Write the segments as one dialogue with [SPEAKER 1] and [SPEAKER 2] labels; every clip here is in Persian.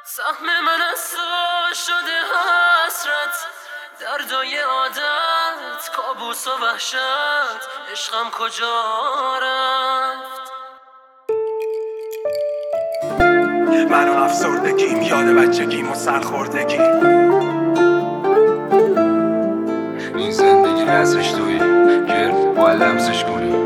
[SPEAKER 1] سهم من از تو شده حسرت، دردای عادت، کابوس و وحشت، عشقم کجا رفت؟
[SPEAKER 2] من و افسردگیم، یاد بچگیم و سرخوردگیم.
[SPEAKER 3] این زندگی نظرش توی گرد باید لمسش کنی.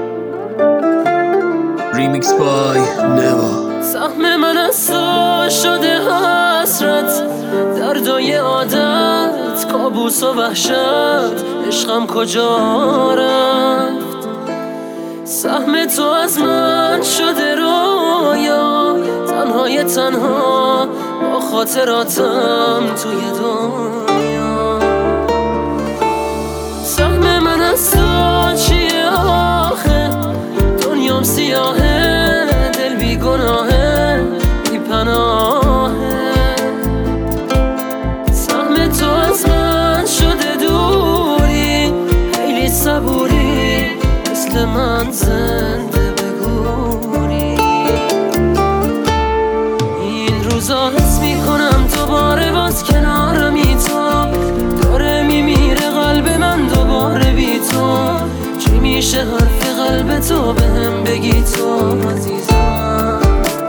[SPEAKER 4] ریمیکس بای نوا.
[SPEAKER 1] سهم من از تو شده حسرت، دردای عادت، کابوس و وحشت، عشقم کجا رفت؟ سهم تو از من شده رویا، تنهای تنها با خاطراتم توی دنیا. سهم من از تو چیه آخه؟ دنیام سیاهه، دل بی گناهه، بی پناهه. سهم تو از من شده دوری، خیلی صبوری، مثل من زنده بگوری. این روزا حس میکنم دوباره باز کنارمی، تو داره میمیره قلب من دوباره بی تو. چی میشه حرف قلب تو بهم بگی تو عزیزم؟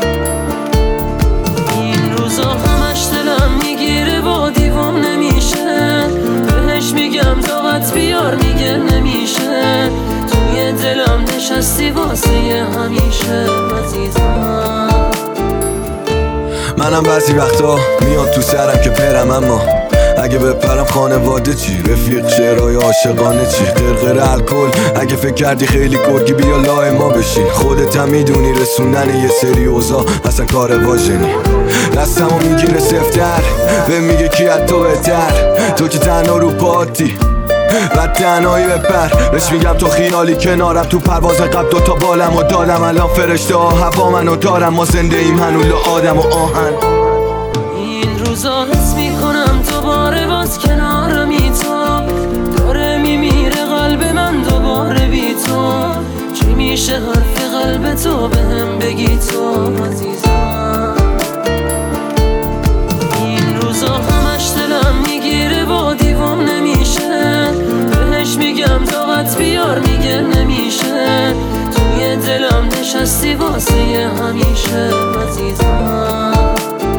[SPEAKER 1] این روزا همش دلم میگیره و دیوام نمیشه، بهش میگم طاقت بیار میگه نمیشه. توی دلم نشستی واسه همیشه عزیزم.
[SPEAKER 4] منم بعضی وقتا میاد تو سرم که برم، اما اگه بپرم خانواده چی؟ رفیق شعرهای عاشقانه چی؟ قرقر الکل اگه فکر کردی خیلی گرگی بیا لای ما بشین. خودت هم میدونی رسوندن یه سری اوضاع اصلا کار واژنی. دستمو میگیره سفتر به میگه کی از تو بهتر، تو که تنها رو پاتی بعد تنهایی بپر. بهش میگم تو خیالی کنارم، تو پرواز قبل دوتا بالم و دادم، الان فرشته ها هوا منو دارم، ما زنده ایم هنوز آدم و آهن.
[SPEAKER 1] این روزا حس میکنم دوباره باز کنارمی، تو داره میمیره قلب من دوباره بی تو. چی میشه حرف قلب تو بهم بگی تو عزیزم؟ این روزا همش دلم میگیره و دیوام نمیشه، بهش میگم طاقت بیار میگه نمیشه. توی دلم نشستی واسه همیشه عزیزم.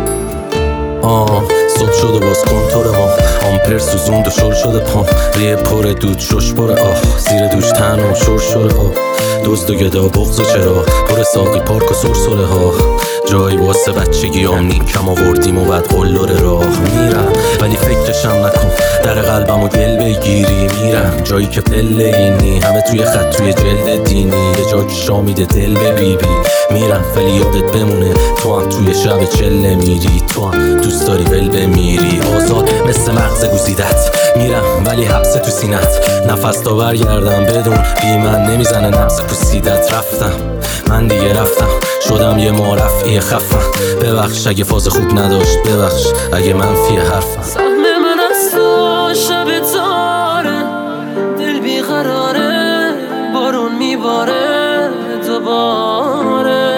[SPEAKER 5] صبح شد و باز کنتور ما، آمپر سوزوند و شل شده پام، ریه پر دود شش پر زیر دوش تن و شرشره ها، دزد و گدا بغض و چرا پر ساقی پارک و سرسره ها. جایی واسه بچگی نیم کم آوردیم و بعد قلور راه میرم، ولی فکرشم نکن در قلبم و دل بگیری. میرم جایی که پله اینی، همه توی خط توی جلد دینی، یه جا که شا میده دل به بیبی. میرم ولی یادت بمونه تو هم توی شب چله میری، تو هم دوست داری ول بمیری. آزاد مثل مغز گوزیدت میرم ولی حبس تو سینت، نفس تا برگردم بدون بی من نمیزنه نفس پوسیدت. رفتم من دیگه رفتم، شدم یه معرفی خفم، ببخش اگه فاز خوب نداشت، ببخش اگه منفی حرفم.
[SPEAKER 1] سهم من از تو شب تاره، دل بیقراره، بارون میباره دوباره.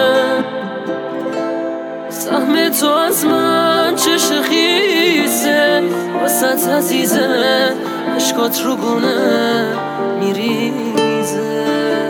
[SPEAKER 1] سهم تو از من چش خیزه، واسط عزیزه، عشقات رو گونه میریزه.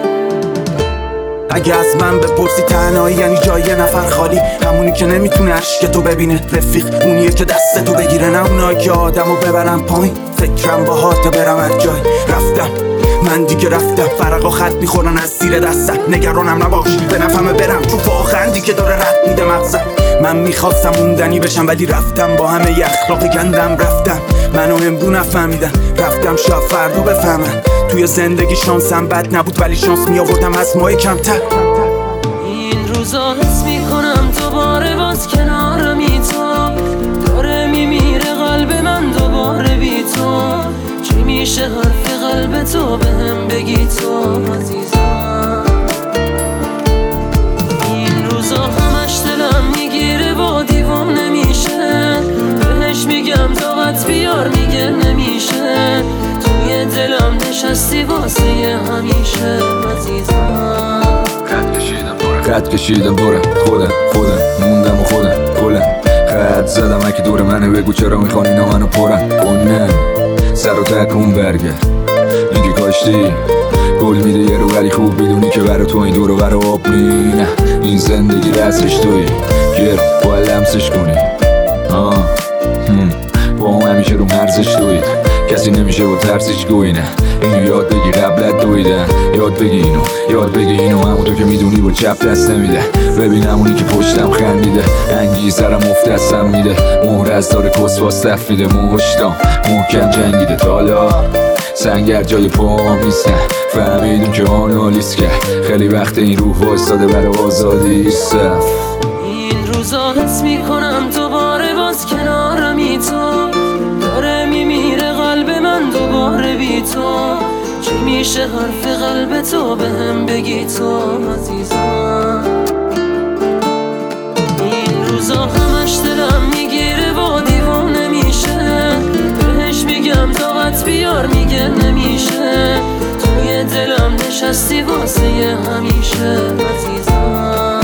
[SPEAKER 2] اگه از من بپرسی تنهایی یعنی جای یه نفر خالی، همونی که نمیتونه عشق تو ببینه. رفیق اونیه که دست تو بگیره، نه اونایی که آدمو ببرن پایین. فکرم با هات برم هر جای رفتم، من دیگه رفتم. فرقا خط میخورن از زیر دستم، نگرانم نباش به نفهمه برم، چون واقعا دیگه داره رد میده مغزم. من میخواستم موندنی بشم ولی رفتم، با همه ی اخلاقی گندم رفتم. منو امرو نفهمیدن، رفتم شاید فردا بفهمن. توی زندگی شانسم بد نبود ولی شانس میآوردم از ماه کمتر.
[SPEAKER 1] این روزا حس میکنم دوباره باز کنارمی، تو داره میمیره قلب من دوباره بی تو. چی میشه حرف قلب تو بهم بگی تو عزیزم؟ این روزا همش دلم میگیره و دیوام نمیشه، بهش میگم طاقت بیار میگه نمیشه. توی دلم نشستی واسه همیشه عزیزم.
[SPEAKER 3] خط کشیدم برم خودم موندم و خودم کلم خط منه بگو چرا میخوان اینا منو پرن کنن سر و تکون برگرد این که کاشتی گل میده یه رو ولی خوب بدونی که برا تو این دور و برا آب نه این زندگی دستش توی گرد باید لمسش کنی با هم همیشه رو مرزش دوید کسی نمیشه با ترسش گوی نه اینو یاد بگی قبلت دویدن یاد بگی اینو همون تو که میدونی با چپ دست نمیده ببین همونی که پشتم خندیده انگی سرم افت دستم میده مهر از داره کس واس تفیده مشتام محکم جنگیده تالا سنگر جای پاهم نیستن فهمیدون که آنالیز کرد خیلی وقت این روح وایستاده برای آزادی صف
[SPEAKER 1] این روزا حس میکنم دوباره باز کنارمی تو داره میمیره قلب من دوباره بی تو چی میشه حرف قلب تو به هم بگی تو عزیزم این روزا همش دلم میگیره و دیوانه میشه بهش میگم طاقت بیار میگه نمیشه توی دلم نشستی واسه همیشه عزیزم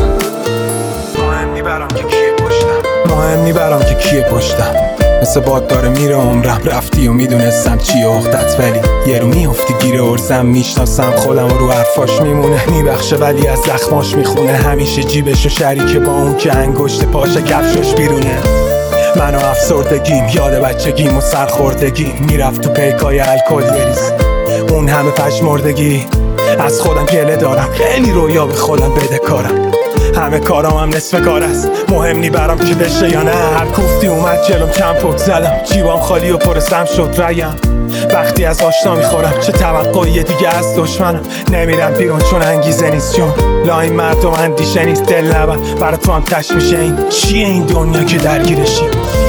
[SPEAKER 2] مهم میبرم که کیه پشتم مثل باد داره میره عمرم رفتی و میدونستم چیه اختت ولی یه رو میافتی گیره ارزم میشناسم خودم رو حرفاش میمونه میبخشه ولی از زخماش میخونه همیشه جیبشو شریکه با اون که انگشت پاش کفشش بیرونه من و افسردگیم یاد بچگیم و سرخوردگیم میرفت تو پیکای الکل یریز اون همه پشمردگی از خودم گله دارم خیلی رویا به خودم بده کارم همه کارام هم نصف کار است مهم نی برام که بشه یا نه هر کوفتی اومد جلوم کم پک زدم جیبام خالی و پرسم شد ریم وقتی از آشنا میخورم چه توقعی دیگه از دشمنم نمیرم بیرون چون انگیزه نیست چون لاین مردم اندیشه نیست دل نبر برای تو هم تش میشه این چیه این دنیا که درگیرشی